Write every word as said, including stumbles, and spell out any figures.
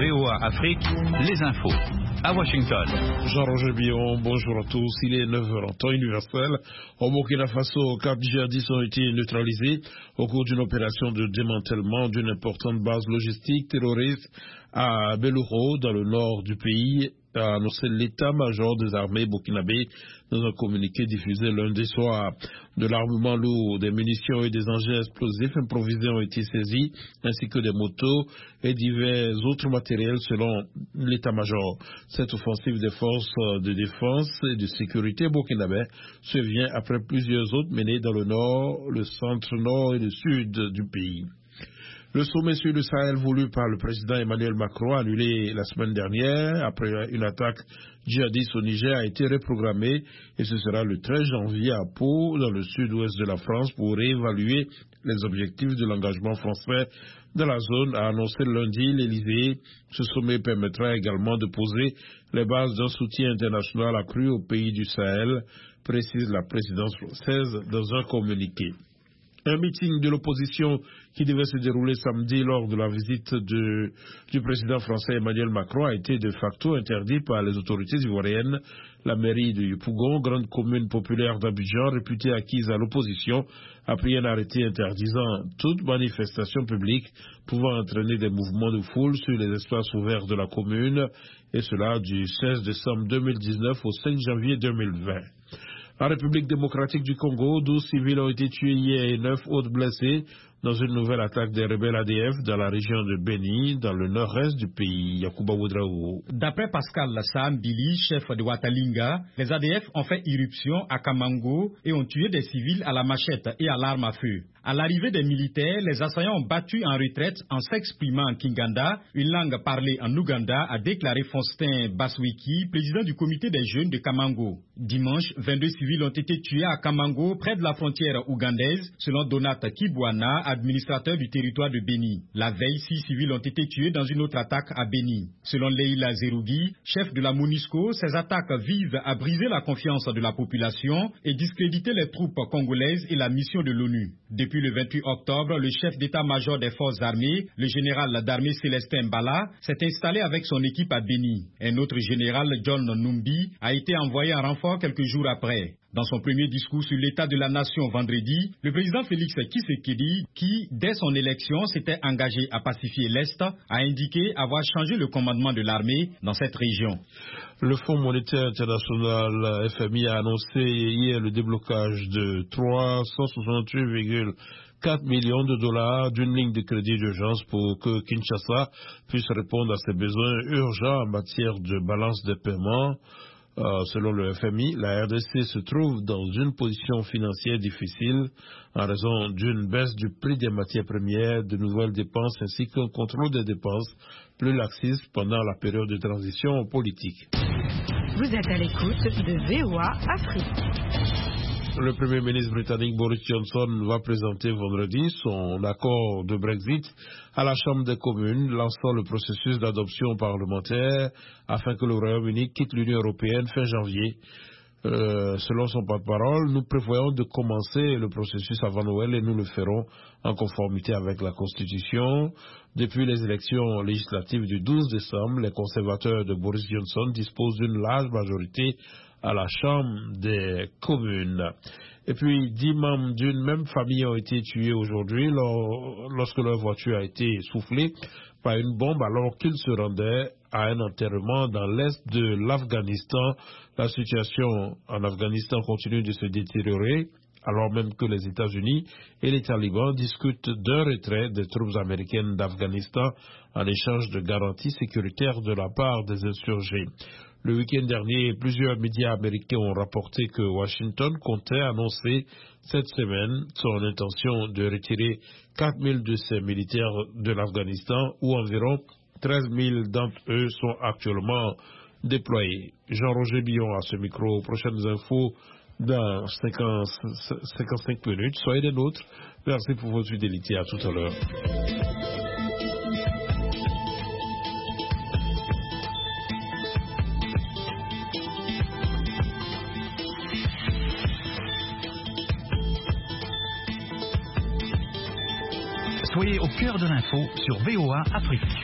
V O A Afrique, les infos. À Washington. Jean-Roger Billon, bonjour à tous. Il est neuf heures en temps universel. Au Burkina Faso, quatre djihadistes ont été neutralisés au cours d'une opération de démantèlement d'une importante base logistique terroriste à Bellouro, dans le nord du pays, a annoncé l'état-major des armées burkinabé dans un communiqué diffusé lundi soir. De l'armement lourd, des munitions et des engins explosifs improvisés ont été saisis, ainsi que des motos et divers autres matériels selon l'état-major. Cette offensive des forces de défense et de sécurité burkinabé se vient après plusieurs autres menées dans le nord, le centre-nord et le sud du pays. Le sommet sur le Sahel voulu par le président Emmanuel Macron, annulé la semaine dernière après une attaque djihadiste au Niger, a été reprogrammé et ce sera le treize janvier à Pau, dans le sud-ouest de la France, pour réévaluer les objectifs de l'engagement français dans la zone, a annoncé lundi l'Élysée. Ce sommet permettra également de poser les bases d'un soutien international accru aux pays du Sahel, précise la présidence française dans un communiqué. Un meeting de l'opposition qui devait se dérouler samedi lors de la visite de, du président français Emmanuel Macron a été de facto interdit par les autorités ivoiriennes. La mairie de Yopougon, grande commune populaire d'Abidjan, réputée acquise à l'opposition, a pris un arrêté interdisant toute manifestation publique pouvant entraîner des mouvements de foule sur les espaces ouverts de la commune, et cela du seize décembre deux mille dix-neuf au cinq janvier deux mille vingt. En République démocratique du Congo, douze civils ont été tués hier et neuf autres blessés dans une nouvelle attaque des rebelles A D F dans la région de Beni, dans le nord-est du pays. Yacouba Ouedraogo. D'après Pascal Sam Billy, chef de Watalinga, les A D F ont fait irruption à Kamango et ont tué des civils à la machette et à l'arme à feu. À l'arrivée des militaires, les assaillants ont battu en retraite en s'exprimant en Kinganda, une langue parlée en Ouganda, a déclaré Faustin Basweki, président du comité des jeunes de Kamango. Dimanche, vingt-deux civils ont été tués à Kamango, près de la frontière ougandaise, selon Donat Kibwana, administrateur du territoire de Beni. La veille, six civils ont été tués dans une autre attaque à Beni. Selon Leila Zerougui, chef de la MONUSCO, ces attaques visent à briser la confiance de la population et discréditer les troupes congolaises et la mission de l'ONU. Depuis le vingt-huit octobre, le chef d'état-major des forces armées, le général d'armée Célestin Mbala, s'est installé avec son équipe à Beni. Un autre général, John Numbi, a été envoyé en renfort quelques jours après. Dans son premier discours sur l'état de la nation vendredi, le président Félix Tshisekedi, qui, dès son élection, s'était engagé à pacifier l'Est, a indiqué avoir changé le commandement de l'armée dans cette région. Le Fonds monétaire international F M I a annoncé hier le déblocage de trois cent soixante-huit virgule quatre millions de dollars d'une ligne de crédit d'urgence pour que Kinshasa puisse répondre à ses besoins urgents en matière de balance des paiements. Euh, selon le F M I, la R D C se trouve dans une position financière difficile en raison d'une baisse du prix des matières premières, de nouvelles dépenses ainsi qu'un contrôle des dépenses plus laxiste pendant la période de transition politique. Vous êtes à l'écoute de V O A Afrique. Le Premier ministre britannique Boris Johnson va présenter vendredi son accord de Brexit à la Chambre des communes, lançant le processus d'adoption parlementaire afin que le Royaume-Uni quitte l'Union européenne fin janvier. Euh, selon son porte-parole, nous prévoyons de commencer le processus avant Noël et nous le ferons en conformité avec la Constitution. Depuis les élections législatives du douze décembre, les conservateurs de Boris Johnson disposent d'une large majorité à la Chambre des communes. Et puis, dix membres d'une même famille ont été tués aujourd'hui lorsque leur voiture a été soufflée par une bombe alors qu'ils se rendaient à un enterrement dans l'est de l'Afghanistan. La situation en Afghanistan continue de se détériorer alors même que les États-Unis et les talibans discutent d'un retrait des troupes américaines d'Afghanistan en échange de garanties sécuritaires de la part des insurgés. Le week-end dernier, plusieurs médias américains ont rapporté que Washington comptait annoncer cette semaine son intention de retirer quatre mille de ses militaires de l'Afghanistan, où environ treize mille d'entre eux sont actuellement déployés. Jean-Roger Billon à ce micro. Prochaines infos dans cinquante, cinquante-cinq minutes. Soyez des nôtres. Merci pour votre fidélité. À tout à l'heure. Soyez au cœur de l'info sur V O A Afrique.